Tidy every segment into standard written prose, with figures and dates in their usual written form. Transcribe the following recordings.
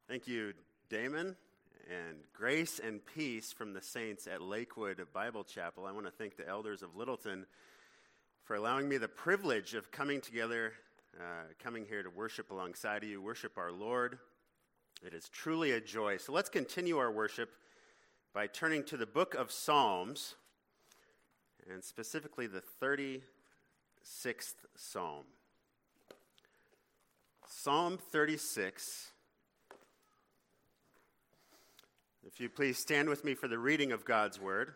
Thank you, Damon, and grace and peace from the saints at Lakewood Bible Chapel. I want to thank the elders of Littleton for allowing me the privilege of coming together, coming here to worship alongside of you, worship our Lord. It is truly a joy. So let's continue our worship by turning to the book of Psalms, and specifically the 36th Psalm. Psalm 36. If you please stand with me for the reading of God's word.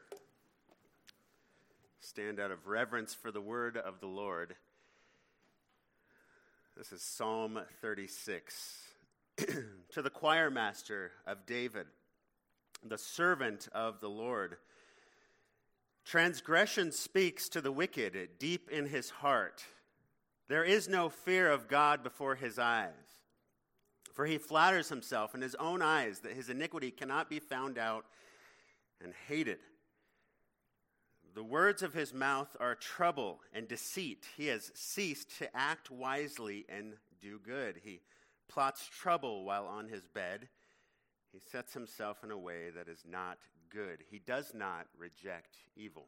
Stand out of reverence for the word of the Lord. This is Psalm 36. To the choir master of David, the servant of the Lord. Transgression speaks to the wicked deep in his heart. There is no fear of God before his eyes. For he flatters himself in his own eyes that his iniquity cannot be found out and hated. The words of his mouth are trouble and deceit. He has ceased to act wisely and do good. He plots trouble while on his bed. He sets himself in a way that is not good. He does not reject evil.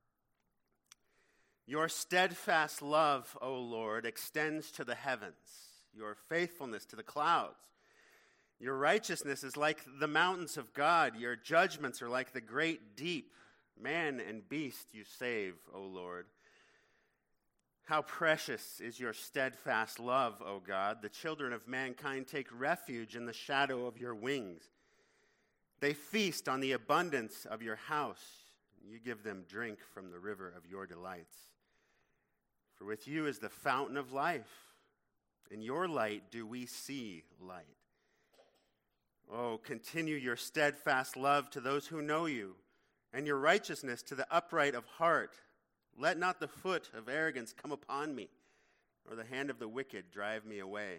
Your steadfast love, O Lord, extends to the heavens. Your faithfulness to the clouds. Your righteousness is like the mountains of God. Your judgments are like the great deep. Man and beast you save, O Lord. How precious is your steadfast love, O God. The children of mankind take refuge in the shadow of your wings. They feast on the abundance of your house. You give them drink from the river of your delights. For with you is the fountain of life. In your light do we see light. Oh, continue your steadfast love to those who know you, and your righteousness to the upright of heart. Let not the foot of arrogance come upon me, or the hand of the wicked drive me away.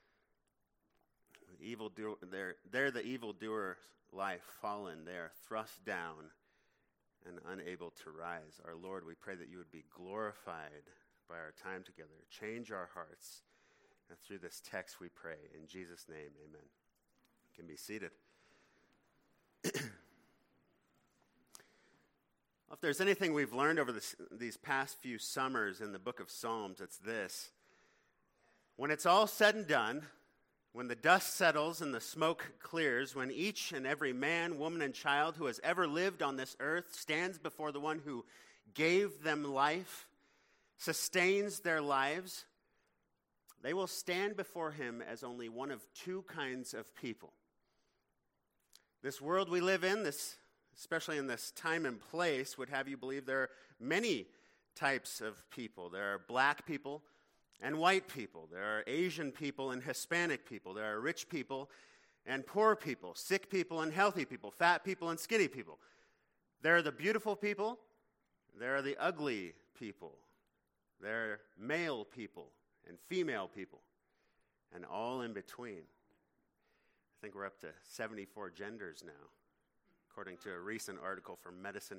There the evildoers lie fallen. They are thrust down and unable to rise. Our Lord, we pray that you would be glorified by our time together. Change our hearts. And through this text we pray. In Jesus' name, amen. You can be seated. If there's anything we've learned over these past few summers in the book of Psalms, it's this. When it's all said and done, when the dust settles and the smoke clears, when each and every man, woman, and child who has ever lived on this earth stands before the one who gave them life, sustains their lives, they will stand before him as only one of two kinds of people. This world we live in, especially in this time and place, would have you believe there are many types of people. There are black people and white people. There are Asian people and Hispanic people. There are rich people and poor people, sick people and healthy people, fat people and skinny people. There are the beautiful people. There are the ugly people. There are male people and female people, and all in between. I think we're up to 74 genders now, according to a recent article from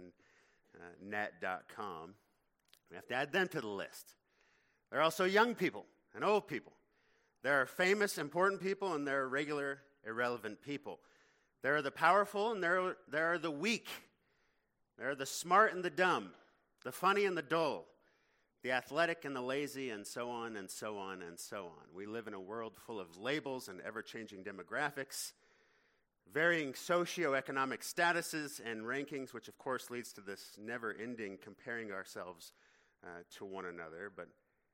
medicinenet.com. We have to add them to the list. There are also young people and old people. There are famous, important people, and there are regular, irrelevant people. There are the powerful, and there are the weak. There are the smart and the dumb, the funny and the dull, the athletic and the lazy, and so on and so on and so on. We live in a world full of labels and ever-changing demographics, varying socioeconomic statuses and rankings, which of course leads to this never-ending comparing ourselves to one another. But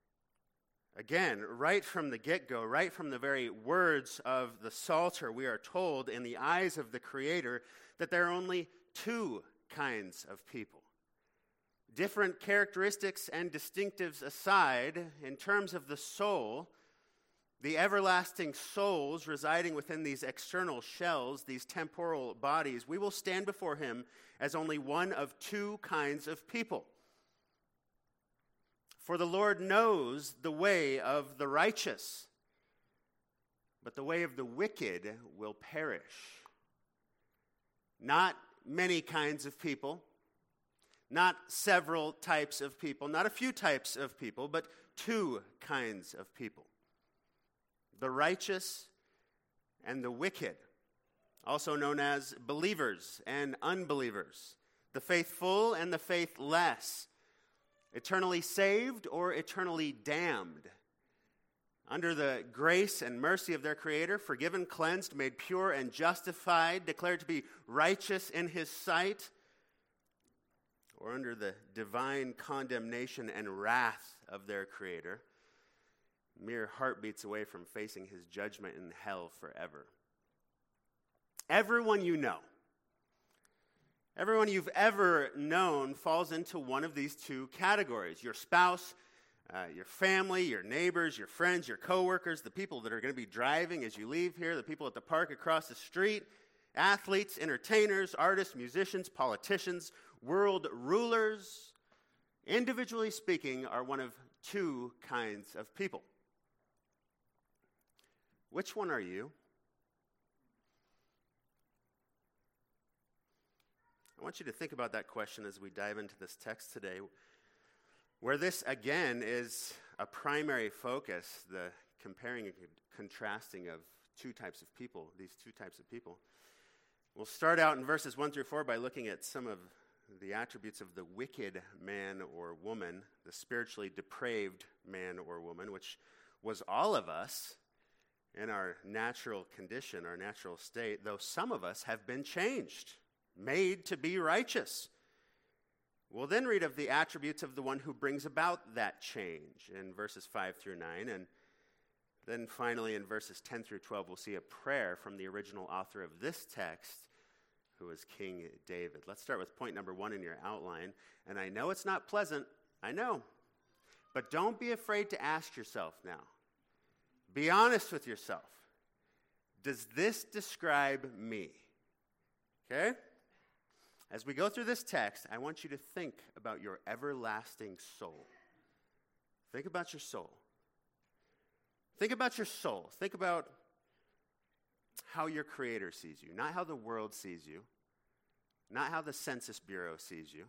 again, right from the get-go, right from the very words of the Psalter, we are told in the eyes of the Creator that there are only two kinds of people. Different characteristics and distinctives aside, in terms of the soul, the everlasting souls residing within these external shells, these temporal bodies, we will stand before him as only one of two kinds of people. For the Lord knows the way of the righteous, but the way of the wicked will perish. Not many kinds of people, not several types of people, not a few types of people, but two kinds of people. The righteous and the wicked, also known as believers and unbelievers, the faithful and the faithless, eternally saved or eternally damned. Under the grace and mercy of their Creator, forgiven, cleansed, made pure and justified, declared to be righteous in His sight, or under the divine condemnation and wrath of their Creator, mere heartbeats away from facing His judgment in hell forever. Everyone you know, everyone you've ever known falls into one of these two categories. Your spouse, your family, your neighbors, your friends, your coworkers, the people that are going to be driving as you leave here, the people at the park across the street, athletes, entertainers, artists, musicians, politicians, world rulers, individually speaking, are one of two kinds of people. Which one are you? I want you to think about that question as we dive into this text today, where this, again, is a primary focus, the comparing and contrasting of two types of people, these two types of people. We'll start out in verses 1 through 4 by looking at some of the attributes of the wicked man or woman, the spiritually depraved man or woman, which was all of us in our natural condition, our natural state, though some of us have been changed, made to be righteous. We'll then read of the attributes of the one who brings about that change in verses 5 through 9, and then finally in verses 10 through 12, we'll see a prayer from the original author of this text, who is King David. Let's start with point number 1 in your outline, and I know it's not pleasant, I know, but don't be afraid to ask yourself now. Be honest with yourself. Does this describe me? Okay? As we go through this text, I want you to think about your everlasting soul. Think about your soul. Think about your soul. Think about how your Creator sees you, not how the world sees you, not how the Census Bureau sees you,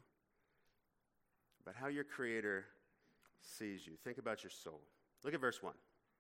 but how your Creator sees you. Think about your soul. Look at verse 1.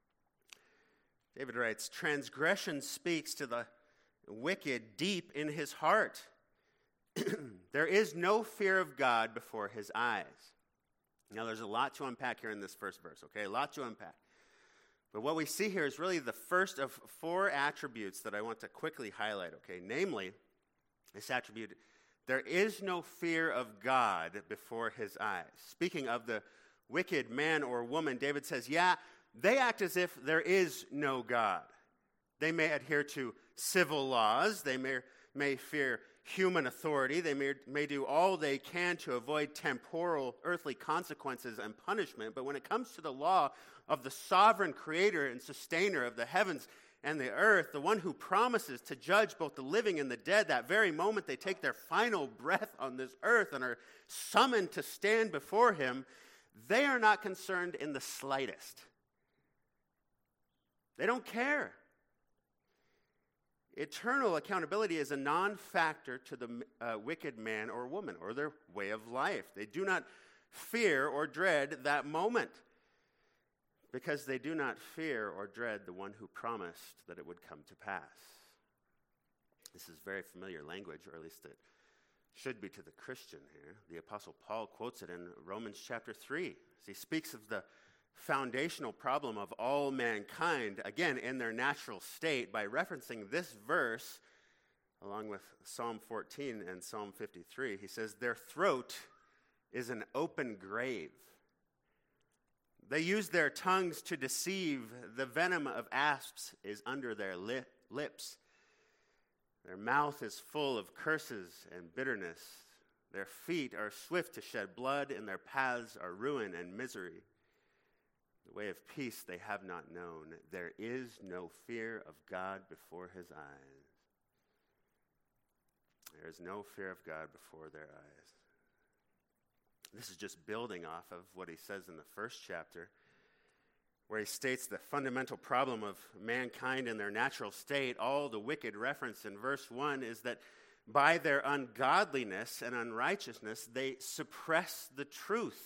David writes, "Transgression speaks to the wicked deep in his heart. There is no fear of God before his eyes." Now, there's a lot to unpack here in this first verse, okay? A lot to unpack. But what we see here is really the first of 4 attributes that I want to quickly highlight, okay? Namely, this attribute, there is no fear of God before his eyes. Speaking of the wicked man or woman, David says, yeah, they act as if there is no God. They may adhere to civil laws. They may fear human authority. They may do all they can to avoid temporal earthly consequences and punishment. But when it comes to the law of the sovereign creator and sustainer of the heavens and the earth, the one who promises to judge both the living and the dead, that very moment they take their final breath on this earth and are summoned to stand before him, they are not concerned in the slightest. They don't care. Eternal accountability is a non-factor to the wicked man or woman or their way of life. They do not fear or dread that moment because they do not fear or dread the one who promised that it would come to pass. This is very familiar language, or at least it should be to the Christian here. The Apostle Paul quotes it in Romans chapter 3. He speaks of the foundational problem of all mankind, again, in their natural state, by referencing this verse, along with Psalm 14 and Psalm 53. He says, their throat is an open grave. They use their tongues to deceive. The venom of asps is under their lips. Their mouth is full of curses and bitterness. Their feet are swift to shed blood, and their paths are ruin and misery. The way of peace they have not known. There is no fear of God before his eyes. There is no fear of God before their eyes. This is just building off of what he says in the first chapter, where he states the fundamental problem of mankind in their natural state. All the wicked reference in verse 1 is that by their ungodliness and unrighteousness, they suppress the truth.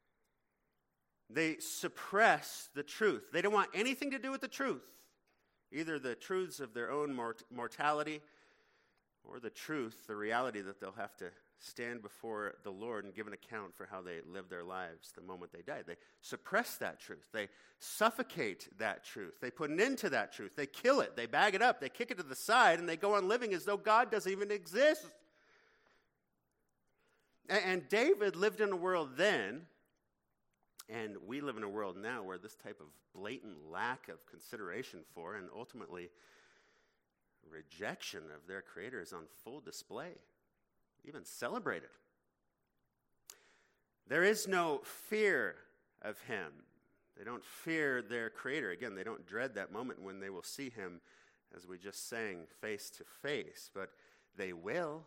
They suppress the truth. They don't want anything to do with the truth. either the truths of their own mortality or the truth, the reality that they'll have to stand before the Lord and give an account for how they live their lives the moment they die. They suppress that truth. They suffocate that truth. They put an end to that truth. They kill it. They bag it up. They kick it to the side, and they go on living as though God doesn't even exist. And David lived in a world then, and we live in a world now where this type of blatant lack of consideration for and ultimately rejection of their Creator is on full display, even celebrated. There is no fear of Him. They don't fear their Creator. Again, they don't dread that moment when they will see Him, as we just sang, face to face, but they will.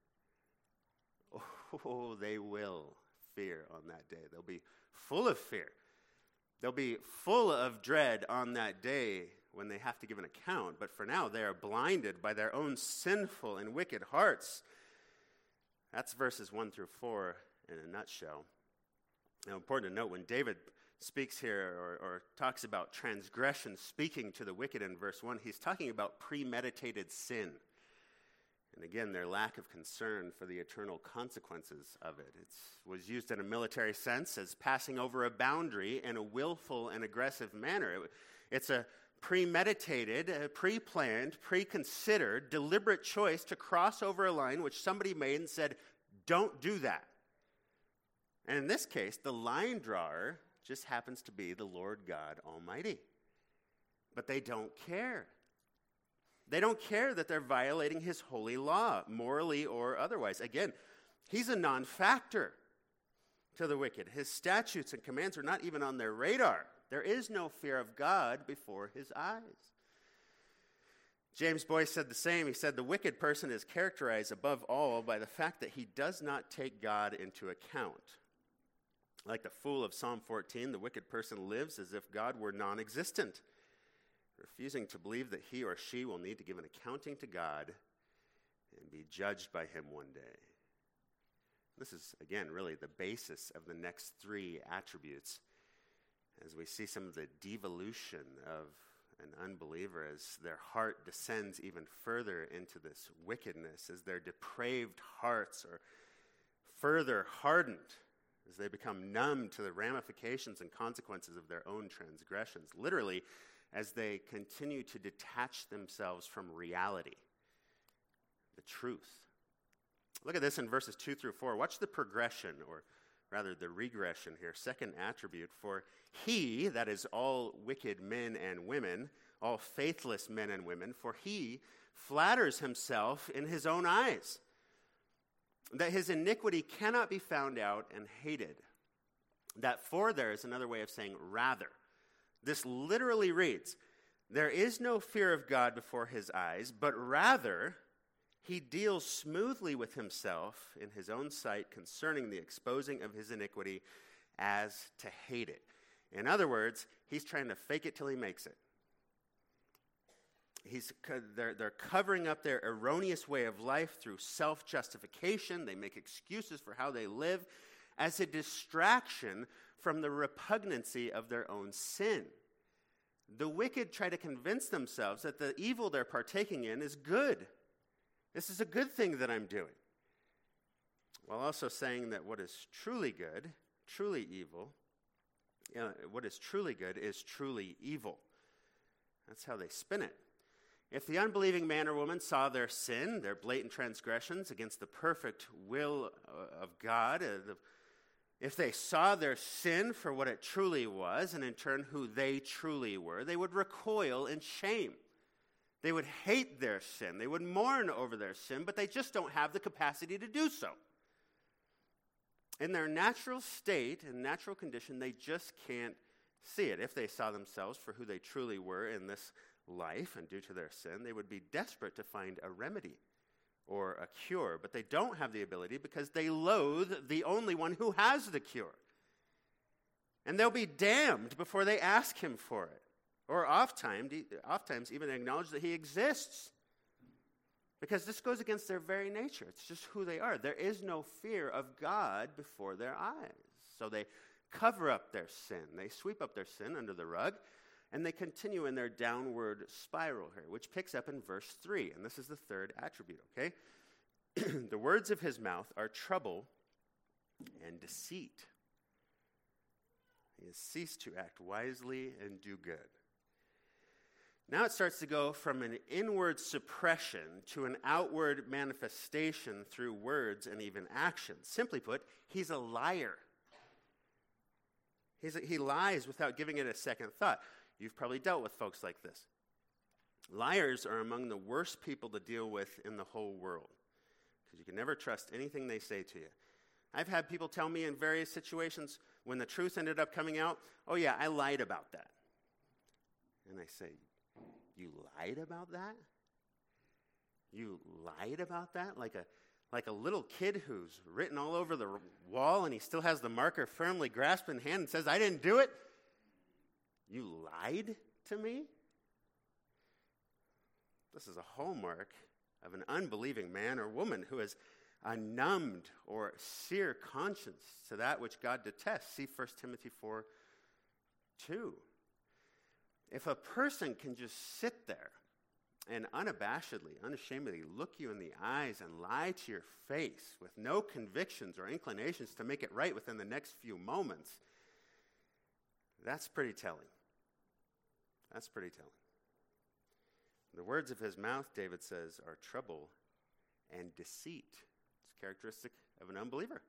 Oh, they will fear on that day. They'll be full of fear. They'll be full of dread on that day when they have to give an account. But for now, they are blinded by their own sinful and wicked hearts. That's verses 1 through 4 in a nutshell. Now, important to note, when David speaks here or talks about transgression, speaking to the wicked in verse 1, he's talking about premeditated sin. And again, their lack of concern for the eternal consequences of it. It was used in a military sense as passing over a boundary in a willful and aggressive manner. It's a premeditated, pre-planned, pre-considered, deliberate choice to cross over a line which somebody made and said, don't do that. And in this case, the line drawer just happens to be the Lord God Almighty. But they don't care. They don't care that they're violating His holy law, morally or otherwise. Again, He's a non-factor to the wicked. His statutes and commands are not even on their radar. There is no fear of God before His eyes. James Boyce said the same. He said, the wicked person is characterized above all by the fact that he does not take God into account. Like the fool of Psalm 14, the wicked person lives as if God were non-existent, refusing to believe that he or she will need to give an accounting to God and be judged by Him one day. This is, again, really the basis of the next three attributes as we see some of the devolution of an unbeliever as their heart descends even further into this wickedness, as their depraved hearts are further hardened, as they become numb to the ramifications and consequences of their own transgressions, literally as they continue to detach themselves from reality, the truth. Look at this in verses 2 through 4. Watch the progression, or rather the regression here. Second attribute, for he, that is all wicked men and women, all faithless men and women, for he flatters himself in his own eyes, that his iniquity cannot be found out and hated. That for there is another way of saying rather. This literally reads, there is no fear of God before his eyes, but rather he deals smoothly with himself in his own sight concerning the exposing of his iniquity as to hate it. In other words, he's trying to fake it till he makes it. They're covering up their erroneous way of life through self-justification. They make excuses for how they live as a distraction from the repugnancy of their own sin. The wicked try to convince themselves that the evil they're partaking in is good. This is a good thing that I'm doing, while also saying that what is truly good, truly evil, what is truly good is truly evil. That's how they spin it. If the unbelieving man or woman saw their sin, their blatant transgressions against the perfect will of God, if they saw their sin for what it truly was, and in turn who they truly were, they would recoil in shame. They would hate their sin. They would mourn over their sin, but they just don't have the capacity to do so. In their natural state and natural condition, they just can't see it. If they saw themselves for who they truly were in this life and due to their sin, they would be desperate to find a remedy or a cure, but they don't have the ability because they loathe the only one who has the cure. And they'll be damned before they ask him for it, or oftentimes even acknowledge that he exists, because this goes against their very nature. It's just who they are. There is no fear of God before their eyes. So they cover up their sin. They sweep up their sin under the rug, And they continue in their downward spiral here, which picks up in verse 3. And this is the third attribute, okay? The words of his mouth are trouble and deceit. He has ceased to act wisely and do good. Now it starts to go from an inward suppression to an outward manifestation through words and even actions. Simply put, he's a liar. He lies without giving it a second thought. You've probably dealt with folks like this. Liars are among the worst people to deal with in the whole world because you can never trust anything they say to you. I've had people tell me in various situations when the truth ended up coming out, oh yeah, I lied about that. And I say, you lied about that? You lied about that? Like a little kid who's written all over the wall and he still has the marker firmly grasped in hand and says, I didn't do it? You lied to me? This is a hallmark of an unbelieving man or woman who has a numbed or sear conscience to that which God detests. See 1 Timothy 4:2. If a person can just sit there and unabashedly, unashamedly look you in the eyes and lie to your face with no convictions or inclinations to make it right within the next few moments, that's pretty telling. That's pretty telling. The words of his mouth, David says, are trouble and deceit. It's characteristic of an unbeliever.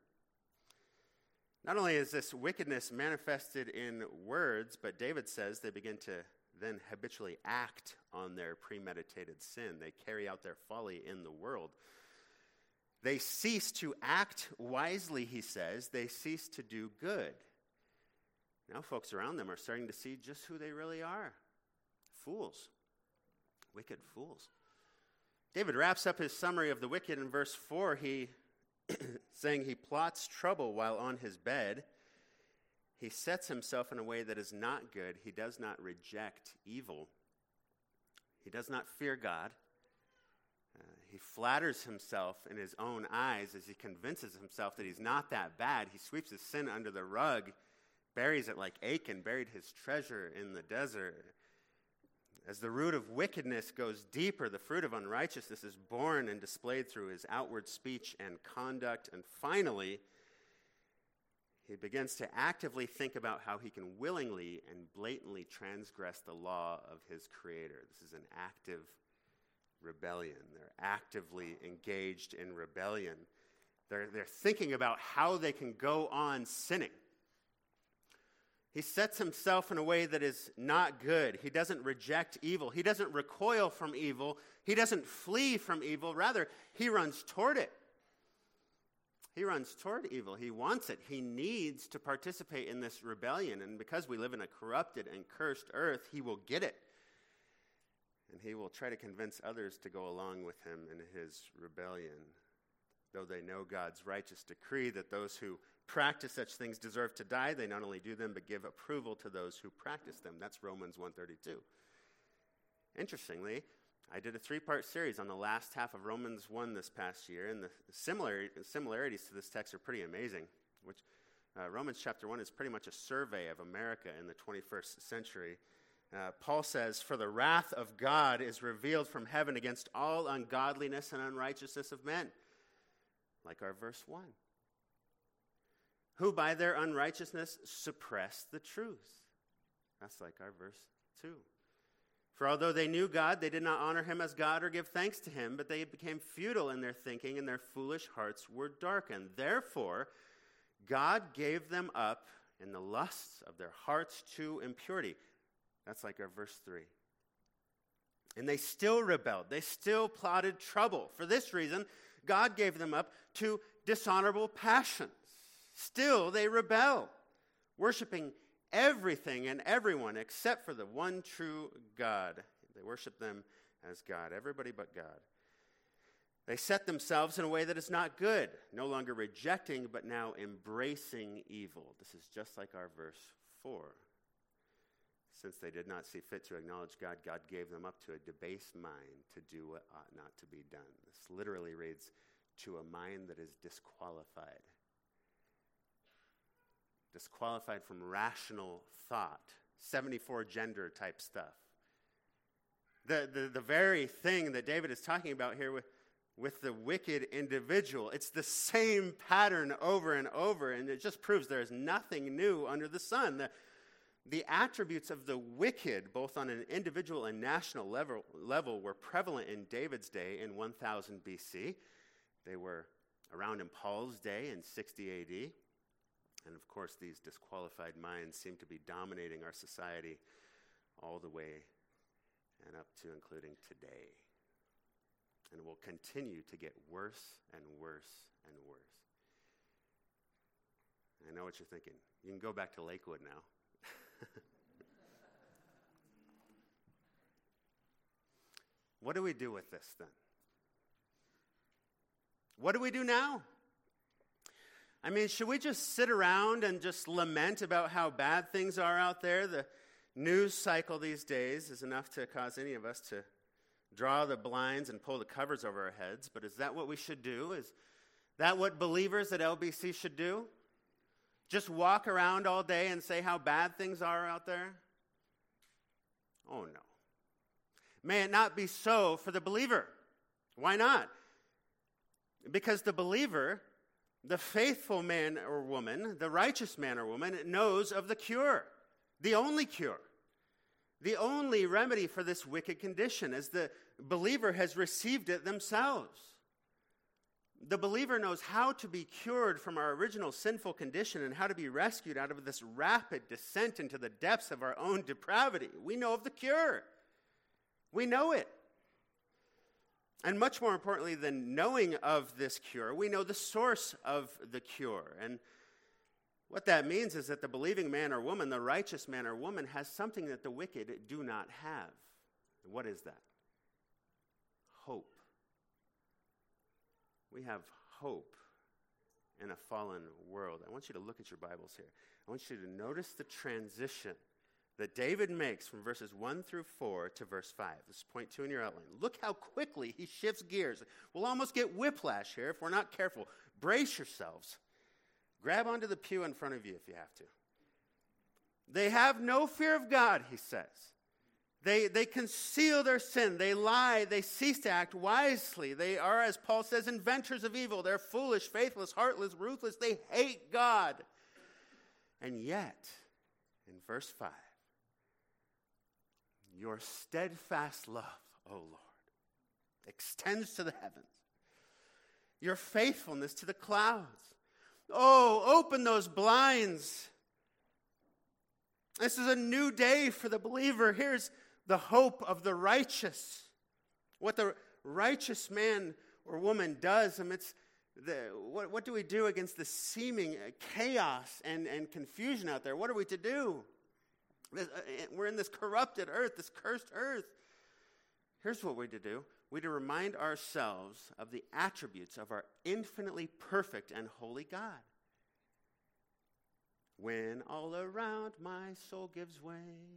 Not only is this wickedness manifested in words, but David says they begin to then habitually act on their premeditated sin. They carry out their folly in the world. They cease to act wisely, he says. They cease to do good. Now folks around them are starting to see just who they really are. Fools. Wicked fools. David wraps up his summary of the wicked in verse 4. Saying he plots trouble while on his bed. He sets himself in a way that is not good. He does not reject evil. He does not fear God. He flatters himself in his own eyes as he convinces himself that he's not that bad. He sweeps his sin under the rug, buries it like Achan buried his treasure in the desert. As the root of wickedness goes deeper, the fruit of unrighteousness is born and displayed through his outward speech and conduct. And finally, he begins to actively think about how he can willingly and blatantly transgress the law of his Creator. This is an active rebellion. They're actively engaged in rebellion. They're thinking about how they can go on sinning. He sets himself in a way that is not good. He doesn't reject evil. He doesn't recoil from evil. He doesn't flee from evil. Rather, he runs toward it. He runs toward evil. He wants it. He needs to participate in this rebellion. And because we live in a corrupted and cursed earth, he will get it. And he will try to convince others to go along with him in his rebellion. Though they know God's righteous decree that those who practice such things deserve to die, they not only do them, but give approval to those who practice them. That's Romans 1:32. Interestingly, I did a 3-part series on the last half of Romans 1 this past year, and the similarities to this text are pretty amazing. Romans chapter 1 is pretty much a survey of America in the 21st century. Paul says, "For the wrath of God is revealed from heaven against all ungodliness and unrighteousness of men," like our verse 1. "Who by their unrighteousness suppress the truth." That's like our verse 2. "For although they knew God, they did not honor him as God or give thanks to him, but they became futile in their thinking, and their foolish hearts were darkened. Therefore, God gave them up in the lusts of their hearts to impurity." That's like our verse 3. "And they still rebelled. They still plotted trouble. For this reason, God gave them up to dishonorable passions. Still they rebel, worshiping everything and everyone except for the one true God." They worship them as God, everybody but God. "They set themselves in a way that is not good, no longer rejecting, but now embracing evil." This is just like our verse 4. "Since they did not see fit to acknowledge God, God gave them up to a debased mind to do what ought not to be done." This literally reads, "to a mind that is disqualified." Disqualified from rational thought, 74 gender type stuff. The very thing that David is talking about here with the wicked individual, it's the same pattern over and over, and it just proves there is nothing new under the sun. The attributes of the wicked, both on an individual and national level, were prevalent in David's day in 1000 BC. They were around in Paul's day in 60 AD. And of course, these disqualified minds seem to be dominating our society all the way and up to including today. And will continue to get worse and worse and worse. I know what you're thinking. You can go back to Lakewood now. What do we do with this then? What do we do now? I mean, should we just sit around and just lament about how bad things are out there? The news cycle these days is enough to cause any of us to draw the blinds and pull the covers over our heads. But is that what we should do? Is that what believers at LBC should do? Just walk around all day and say how bad things are out there? Oh, no. May it not be so for the believer. Why not? Because the believer, the faithful man or woman, the righteous man or woman, knows of the cure, the only cure, the only remedy for this wicked condition, as the believer has received it themselves. The believer knows how to be cured from our original sinful condition and how to be rescued out of this rapid descent into the depths of our own depravity. We know of the cure. We know it. And much more importantly than knowing of this cure, we know the source of the cure. And what that means is that the believing man or woman, the righteous man or woman, has something that the wicked do not have. What is that? Hope. We have hope in a fallen world. I want you to look at your Bibles here. I want you to notice the transition that David makes from verses 1 through 4 to verse 5. This is point 2 in your outline. Look how quickly he shifts gears. We'll almost get whiplash here if we're not careful. Brace yourselves. Grab onto the pew in front of you if you have to. They have no fear of God, he says. They conceal their sin. They lie. They cease to act wisely. They are, as Paul says, inventors of evil. They're foolish, faithless, heartless, ruthless. They hate God. And yet, in verse 5, your steadfast love, O Lord, extends to the heavens. Your faithfulness to the clouds. Oh, open those blinds. This is a new day for the believer. Here's the hope of the righteous. What the righteous man or woman does amidst what do we do against the seeming chaos and confusion out there? What are we to do? We're in this corrupted earth, this cursed earth. Here's what we're to do. We're to remind ourselves of the attributes of our infinitely perfect and holy God. When all around my soul gives way,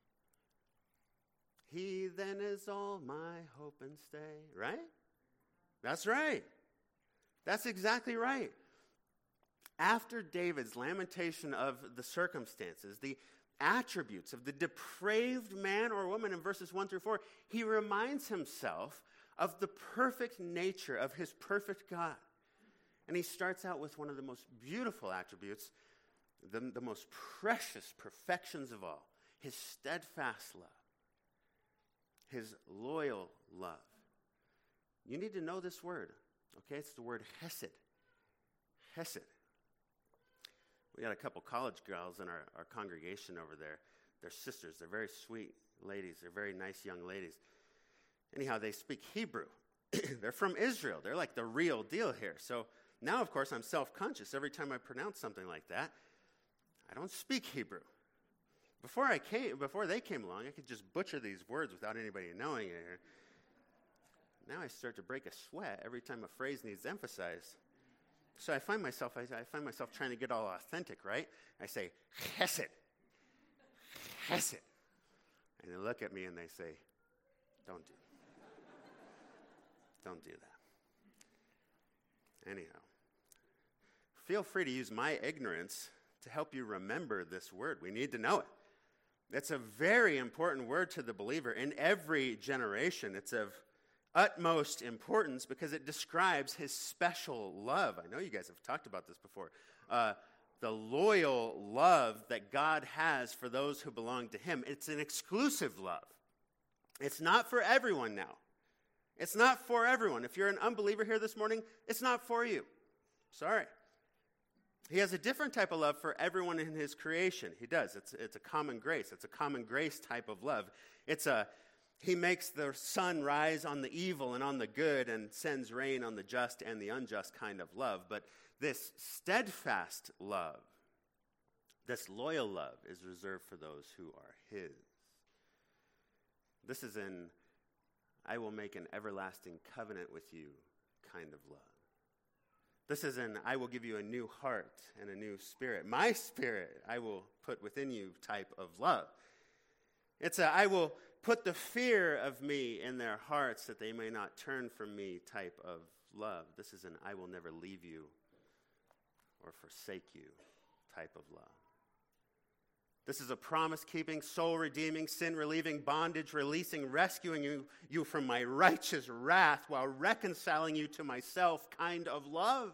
he then is all my hope and stay. Right? That's right. That's exactly right. After David's lamentation of the circumstances, the attributes of the depraved man or woman in verses 1 through 4, he reminds himself of the perfect nature of his perfect God. And he starts out with one of the most beautiful attributes, the most precious perfections of all, his steadfast love, his loyal love. You need to know this word, okay? It's the word hesed. Hesed. We got a couple college girls in our congregation over there. They're sisters. They're very sweet ladies. They're very nice young ladies. Anyhow, they speak Hebrew. They're from Israel. They're like the real deal here. So now, of course, I'm self-conscious every time I pronounce something like that. I don't speak Hebrew. Before they came along, I could just butcher these words without anybody knowing it. Now I start to break a sweat every time a phrase needs emphasized. So I find myself trying to get all authentic, right? I say, chesed. Chesed. And they look at me and they say, don't do that. Anyhow, feel free to use my ignorance to help you remember this word. We need to know it. It's a very important word to the believer in every generation. It's of utmost importance because it describes his special love. I know you guys have talked about this before. The loyal love that God has for those who belong to him. It's an exclusive love. It's not for everyone now. It's not for everyone. If you're an unbeliever here this morning, it's not for you. Sorry. He has a different type of love for everyone in his creation. He does. It's a common grace. It's a common grace type of love. He makes the sun rise on the evil and on the good and sends rain on the just and the unjust kind of love. But this steadfast love, this loyal love, is reserved for those who are his. This is an I will make an everlasting covenant with you kind of love. This is an I will give you a new heart and a new spirit. My spirit I will put within you type of love. It's a I will put the fear of me in their hearts that they may not turn from me type of love. This is an I will never leave you or forsake you type of love. This is a promise-keeping, soul-redeeming, sin-relieving, bondage-releasing, rescuing you from my righteous wrath while reconciling you to myself kind of love.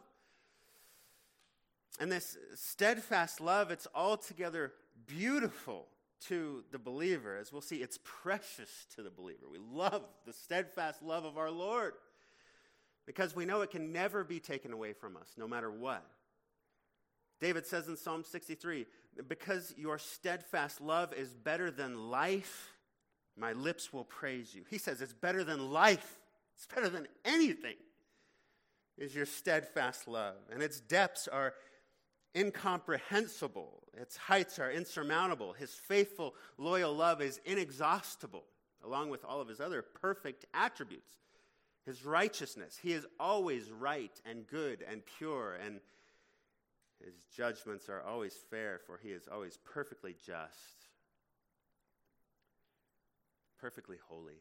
And this steadfast love, it's altogether beautiful to the believer. As we'll see, it's precious to the believer. We love the steadfast love of our Lord because we know it can never be taken away from us, no matter what. David says in Psalm 63, because your steadfast love is better than life, my lips will praise you. He says it's better than life. It's better than anything is your steadfast love. And its depths are incomprehensible. Its heights are insurmountable. His faithful, loyal love is inexhaustible, along with all of his other perfect attributes. His righteousness. He is always right and good and pure, and his judgments are always fair, for he is always perfectly just, perfectly holy.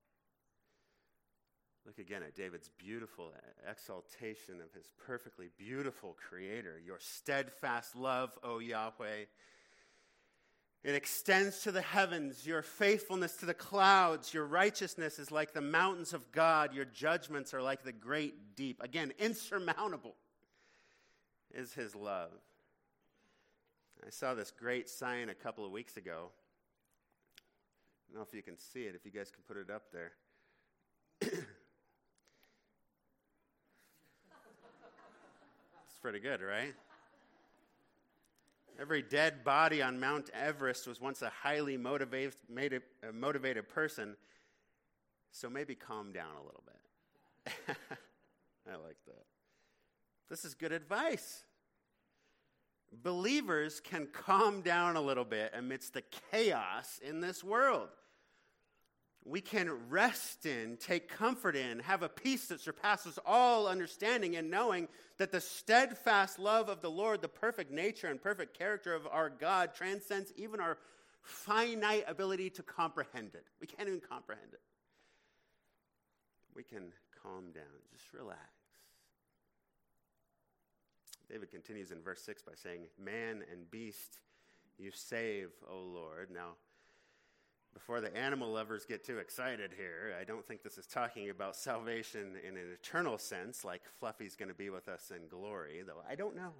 Look again at David's beautiful exaltation of his perfectly beautiful Creator. Your steadfast love, O Yahweh, it extends to the heavens. Your faithfulness to the clouds. Your righteousness is like the mountains of God. Your judgments are like the great deep. Again, insurmountable is his love. I saw this great sign a couple of weeks ago. I don't know if you can see it, if you guys can put it up there. It's pretty good, right? Every dead body on Mount Everest was once a highly motivated person, so maybe calm down a little bit. I like that. This is good advice. Believers can calm down a little bit amidst the chaos in this world. We can rest in, take comfort in, have a peace that surpasses all understanding in knowing that the steadfast love of the Lord, the perfect nature and perfect character of our God transcends even our finite ability to comprehend it. We can't even comprehend it. We can calm down, just relax. David continues in verse 6 by saying, man and beast you save, O Lord. Now, before the animal lovers get too excited here, I don't think this is talking about salvation in an eternal sense, like Fluffy's going to be with us in glory, though I don't know.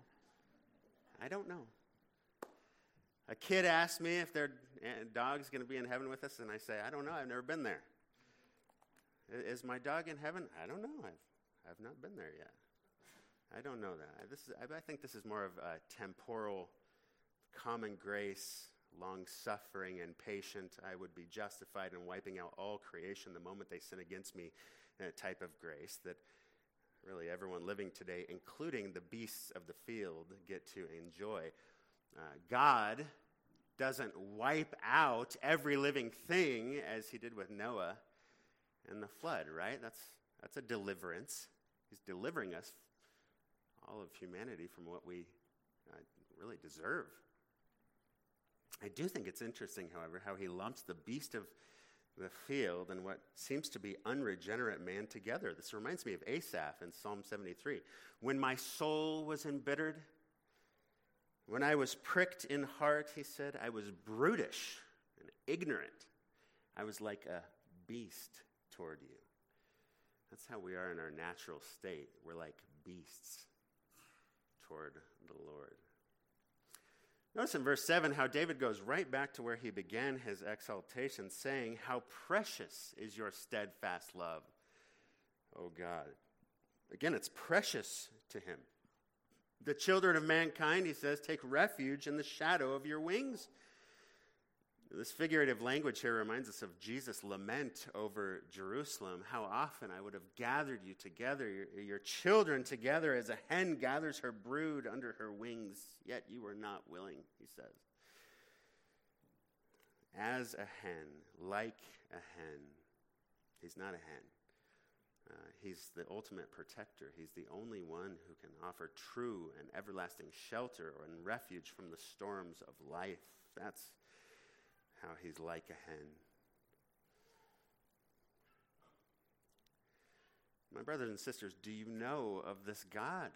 A kid asked me if their dog's going to be in heaven with us, and I say, I don't know, I've never been there. Is my dog in heaven? I don't know. I've not been there yet. I don't know that. I think this is more of a temporal, common grace, long-suffering and patient. I would be justified in wiping out all creation the moment they sin against me, in a type of grace that really everyone living today, including the beasts of the field, get to enjoy. God doesn't wipe out every living thing as he did with Noah and the flood, right? That's a deliverance. He's delivering us, all of humanity, from what we really deserve. I do think it's interesting, however, how he lumps the beast of the field and what seems to be unregenerate man together. This reminds me of Asaph in Psalm 73. When my soul was embittered, when I was pricked in heart, he said, I was brutish ignorant. I was like a beast toward you. That's how we are in our natural state. We're like beasts toward the Lord. Notice in verse 7 how David goes right back to where he began his exaltation, saying, "How precious is your steadfast love, O God." Again, it's precious to him. The children of mankind, he says, take refuge in the shadow of your wings. This figurative language here reminds us of Jesus' lament over Jerusalem. How often I would have gathered you together, your children together, as a hen gathers her brood under her wings, yet you were not willing, he says. As a hen, like a hen. He's not a hen. He's the ultimate protector. He's the only one who can offer true and everlasting shelter and refuge from the storms of life. That's how he's like a hen. My brothers and sisters, do you know of this God?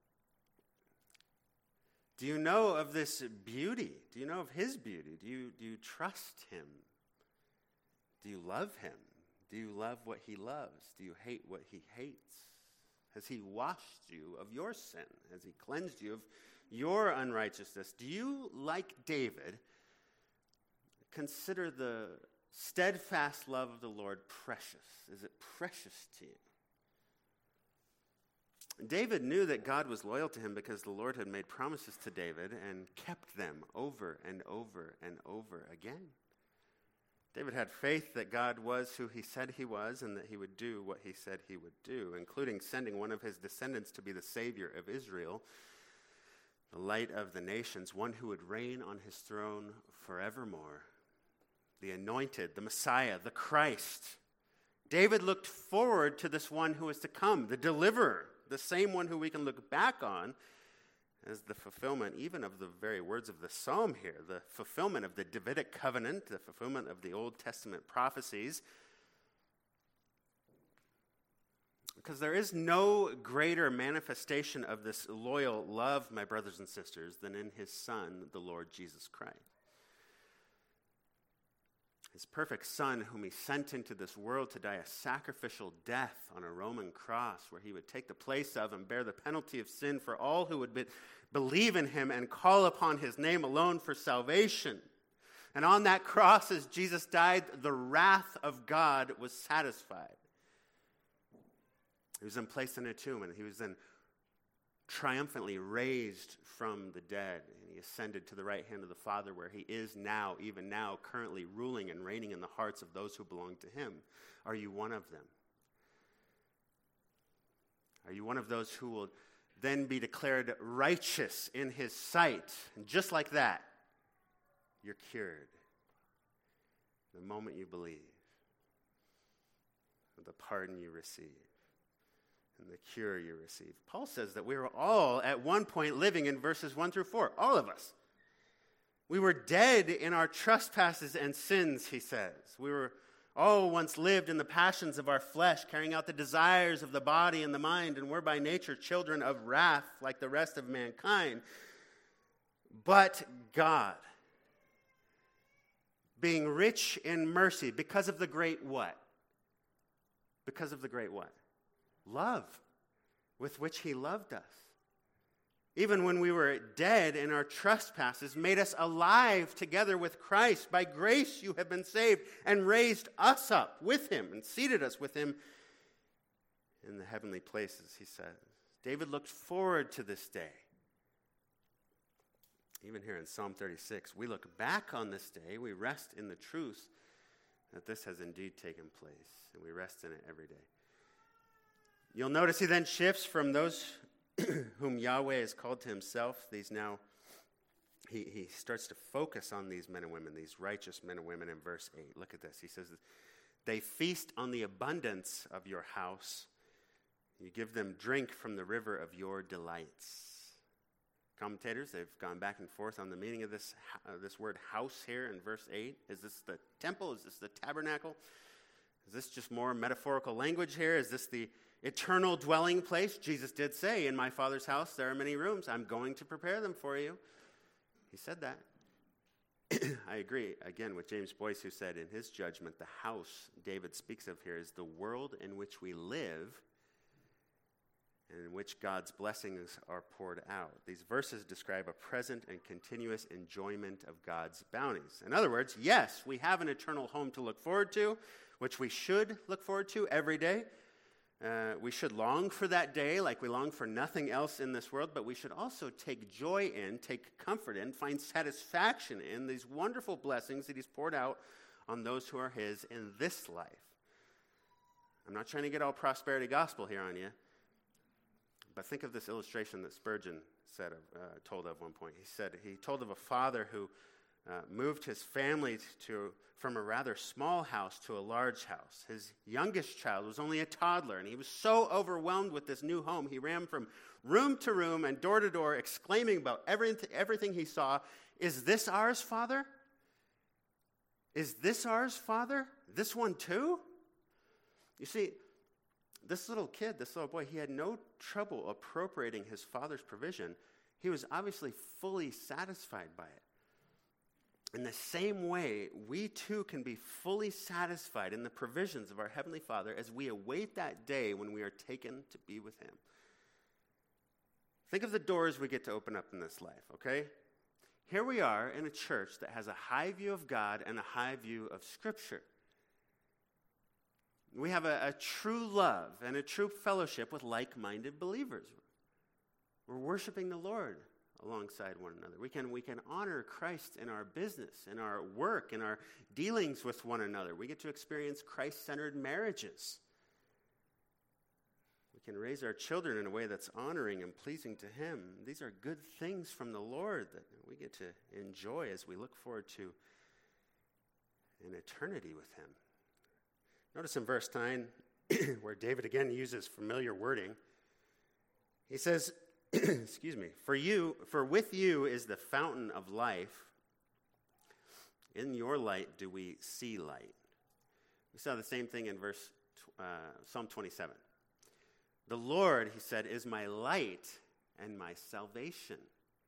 Do you know of this beauty? Do you know of his beauty? Do you trust him? Do you love him? Do you love what he loves? Do you hate what he hates? Has he washed you of your sin? Has he cleansed you of your unrighteousness? Do you, like David, consider the steadfast love of the Lord precious? Is it precious to you? David knew that God was loyal to him because the Lord had made promises to David and kept them over and over and over again. David had faith that God was who he said he was and that he would do what he said he would do, including sending one of his descendants to be the Savior of Israel, the light of the nations, one who would reign on his throne forevermore, the anointed, the Messiah, the Christ. David looked forward to this one who was to come, the deliverer, the same one who we can look back on as the fulfillment even of the very words of the psalm here, the fulfillment of the Davidic covenant, the fulfillment of the Old Testament prophecies. Because there is no greater manifestation of this loyal love, my brothers and sisters, than in his Son, the Lord Jesus Christ. His perfect Son, whom he sent into this world to die a sacrificial death on a Roman cross, where he would take the place of and bear the penalty of sin for all who would believe in him and call upon his name alone for salvation. And on that cross, as Jesus died, the wrath of God was satisfied. He was then placed in a tomb, and he was then triumphantly raised from the dead. And he ascended to the right hand of the Father, where he is now, even now, currently ruling and reigning in the hearts of those who belong to him. Are you one of them? Are you one of those who will then be declared righteous in his sight? And just like that, you're cured. The moment you believe, the pardon you receive, and the cure you receive. Paul says that we were all at one point living in verses 1 through 4, all of us. We were dead in our trespasses and sins, he says. We were all once lived in the passions of our flesh, carrying out the desires of the body and the mind, and were by nature children of wrath like the rest of mankind. But God, being rich in mercy, because of the great what? Because of the great what? Love with which he loved us. Even when we were dead in our trespasses, made us alive together with Christ. By grace you have been saved, and raised us up with him and seated us with him in the heavenly places, he says. David looked forward to this day. Even here in Psalm 36, we look back on this day, we rest in the truth that this has indeed taken place, and we rest in it every day. You'll notice he then shifts from those whom Yahweh has called to himself. He starts to focus on these men and women, these righteous men and women in verse 8. Look at this. He says, they feast on the abundance of your house. You give them drink from the river of your delights. Commentators, they've gone back and forth on the meaning of this word house here in verse 8. Is this the temple? Is this the tabernacle? Is this just more metaphorical language here? Is this the eternal dwelling place? Jesus did say, in my Father's house there are many rooms. I'm going to prepare them for you. He said that. I agree, again, with James Boyce, who said in his judgment, the house David speaks of here is the world in which we live and in which God's blessings are poured out. These verses describe a present and continuous enjoyment of God's bounties. In other words, yes, we have an eternal home to look forward to, which we should look forward to every day. We should long for that day like we long for nothing else in this world, but we should also take joy in, take comfort in, find satisfaction in these wonderful blessings that he's poured out on those who are his in this life. I'm not trying to get all prosperity gospel here on you, but think of this illustration that Spurgeon told of one point. He told of a father who moved his family from a rather small house to a large house. His youngest child was only a toddler, and he was so overwhelmed with this new home, he ran from room to room and door to door, exclaiming about everything he saw. Is this ours, Father? Is this ours, Father? This one too? You see, this little boy, he had no trouble appropriating his father's provision. He was obviously fully satisfied by it. In the same way, we too can be fully satisfied in the provisions of our Heavenly Father as we await that day when we are taken to be with him. Think of the doors we get to open up in this life, okay? Here we are in a church that has a high view of God and a high view of Scripture. We have a true love and a true fellowship with like-minded believers. We're worshiping the Lord alongside one another. We can honor Christ in our business, in our work, in our dealings with one another. We get to experience Christ-centered marriages. We can raise our children in a way that's honoring and pleasing to him. These are good things from the Lord that we get to enjoy as we look forward to an eternity with him. Notice in verse 9, where David again uses familiar wording. He says, excuse me, for with you is the fountain of life. In your light do we see light. We saw the same thing in Psalm 27. The Lord, he said, is my light and my salvation.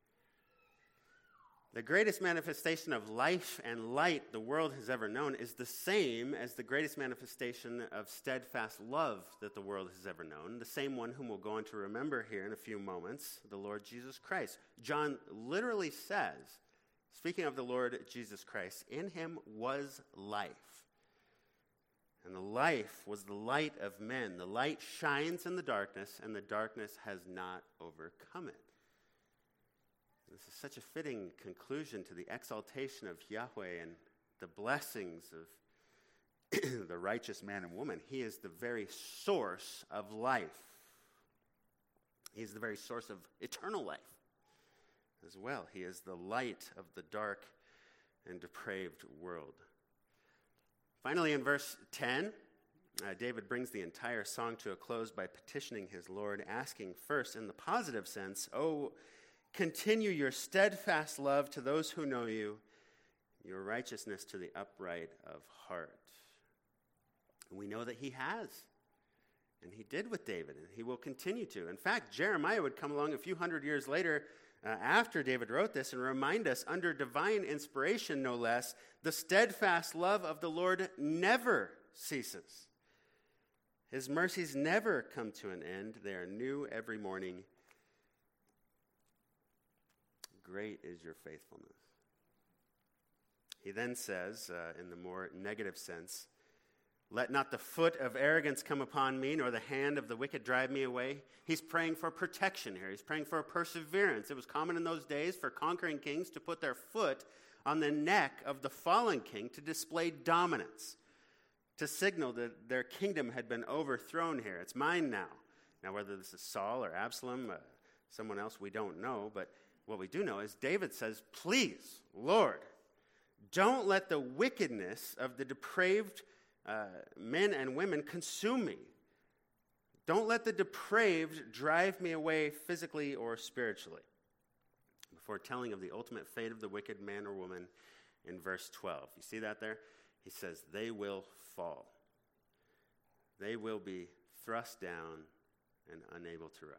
The greatest manifestation of life and light the world has ever known is the same as the greatest manifestation of steadfast love that the world has ever known, the same one whom we'll go on to remember here in a few moments, the Lord Jesus Christ. John literally says, speaking of the Lord Jesus Christ, in him was life, and the life was the light of men. The light shines in the darkness, and the darkness has not overcome it. This is such a fitting conclusion to the exaltation of Yahweh and the blessings of the righteous man and woman. He is the very source of life. He is the very source of eternal life as well. He is the light of the dark and depraved world. Finally, in verse 10, David brings the entire song to a close by petitioning his Lord, asking first in the positive sense, "Oh, continue your steadfast love to those who know you, your righteousness to the upright of heart." And we know that he has, and he did with David, and he will continue to. In fact, Jeremiah would come along a few hundred years later after David wrote this and remind us, under divine inspiration no less, the steadfast love of the Lord never ceases. His mercies never come to an end. They are new every morning. Great is your faithfulness. He then says, in the more negative sense, let not the foot of arrogance come upon me, nor the hand of the wicked drive me away. He's praying for protection here. He's praying for perseverance. It was common in those days for conquering kings to put their foot on the neck of the fallen king to display dominance, to signal that their kingdom had been overthrown here. It's mine now. Now, whether this is Saul or Absalom, someone else, we don't know, but what we do know is David says, please, Lord, don't let the wickedness of the depraved men and women consume me. Don't let the depraved drive me away physically or spiritually. Before telling of the ultimate fate of the wicked man or woman in verse 12. You see that there? He says, they will fall. They will be thrust down and unable to rise.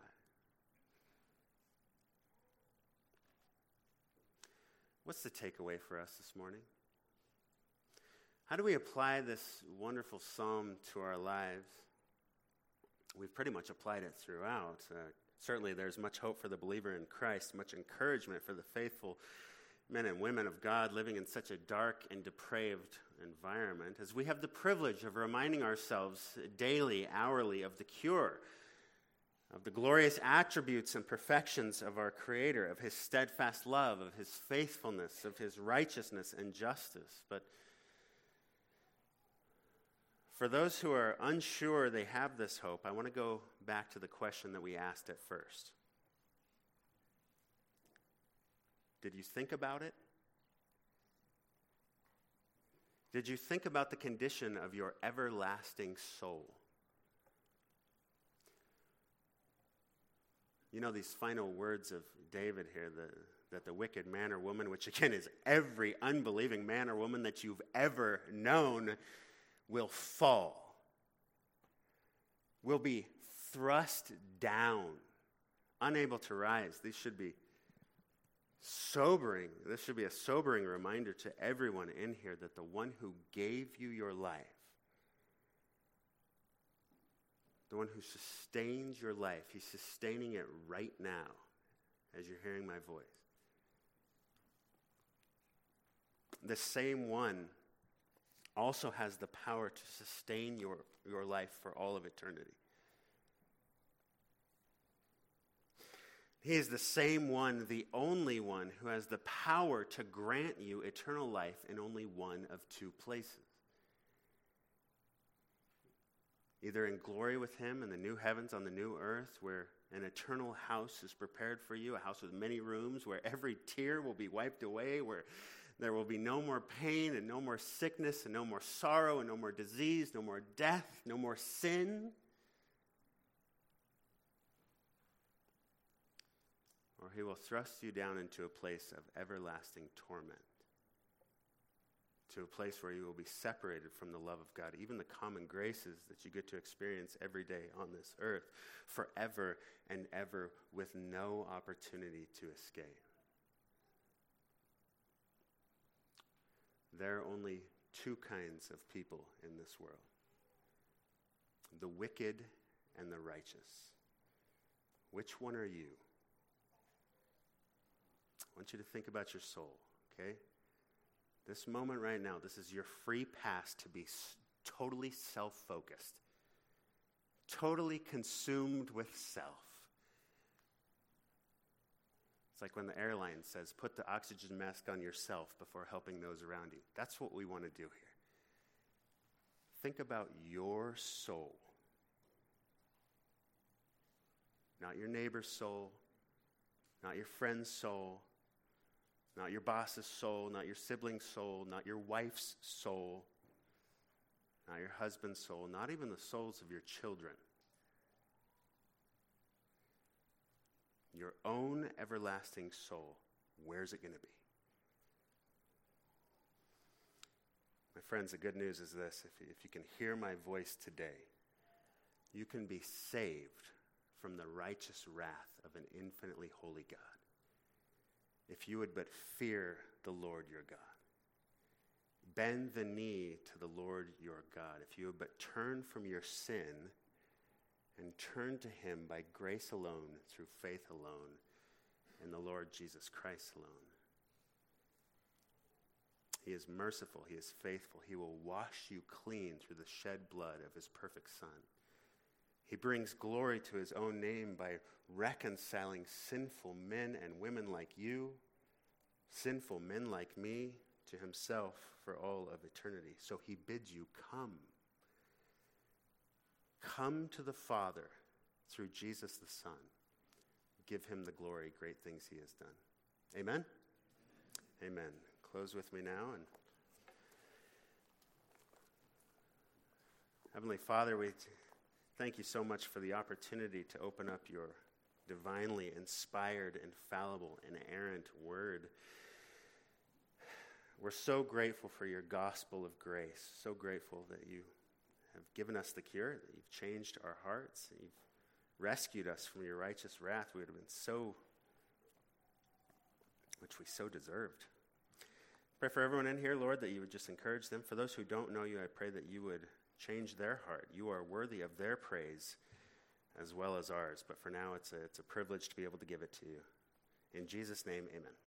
What's the takeaway for us this morning? How do we apply this wonderful psalm to our lives? We've pretty much applied it throughout. Certainly there's much hope for the believer in Christ, much encouragement for the faithful men and women of God living in such a dark and depraved environment, as we have the privilege of reminding ourselves daily, hourly, of the cure, of the glorious attributes and perfections of our Creator, of His steadfast love, of His faithfulness, of His righteousness and justice. But for those who are unsure they have this hope, I want to go back to the question that we asked at first. Did you think about it? Did you think about the condition of your everlasting soul? You know, these final words of David here, that the wicked man or woman, which again is every unbelieving man or woman that you've ever known, will fall, will be thrust down, unable to rise. These should be sobering. This should be a sobering reminder to everyone in here that the one who gave you your life, the one who sustains your life, he's sustaining it right now as you're hearing my voice. The same one also has the power to sustain your life for all of eternity. He is the same one, the only one, who has the power to grant you eternal life in only one of two places. Either in glory with Him in the new heavens on the new earth, where an eternal house is prepared for you, a house with many rooms, where every tear will be wiped away, where there will be no more pain and no more sickness and no more sorrow and no more disease, no more death, no more sin. Or He will thrust you down into a place of everlasting torment, to a place where you will be separated from the love of God, even the common graces that you get to experience every day on this earth, forever and ever, with no opportunity to escape. There are only two kinds of people in this world: the wicked and the righteous. Which one are you? I want you to think about your soul, okay? This moment right now, this is your free pass to be totally self-focused, totally consumed with self. It's like when the airline says, put the oxygen mask on yourself before helping those around you. That's what we want to do here. Think about your soul. Not your neighbor's soul, not your friend's soul, not your boss's soul, not your sibling's soul, not your wife's soul, not your husband's soul, not even the souls of your children. Your own everlasting soul, where's it going to be? My friends, the good news is this: if you can hear my voice today, you can be saved from the righteous wrath of an infinitely holy God, if you would but fear the Lord your God. Bend the knee to the Lord your God. If you would but turn from your sin and turn to Him by grace alone, through faith alone, in the Lord Jesus Christ alone. He is merciful. He is faithful. He will wash you clean through the shed blood of His perfect Son. He brings glory to His own name by reconciling sinful men and women like you, sinful men like me, to Himself for all of eternity. So He bids you come. Come to the Father through Jesus the Son. Give Him the glory, great things He has done. Amen? Amen. Close with me now. And Heavenly Father, we thank You so much for the opportunity to open up Your divinely inspired, infallible, inerrant word. We're so grateful for Your gospel of grace, so grateful that You have given us the cure, that You've changed our hearts, that You've rescued us from Your righteous wrath. We would have been which we so deserved. Pray for everyone in here, Lord, that you would just encourage them. For those who don't know you, I pray that you would change their heart. You are worthy of their praise as well as ours. But for now, it's a privilege to be able to give it to you. In Jesus' name, amen.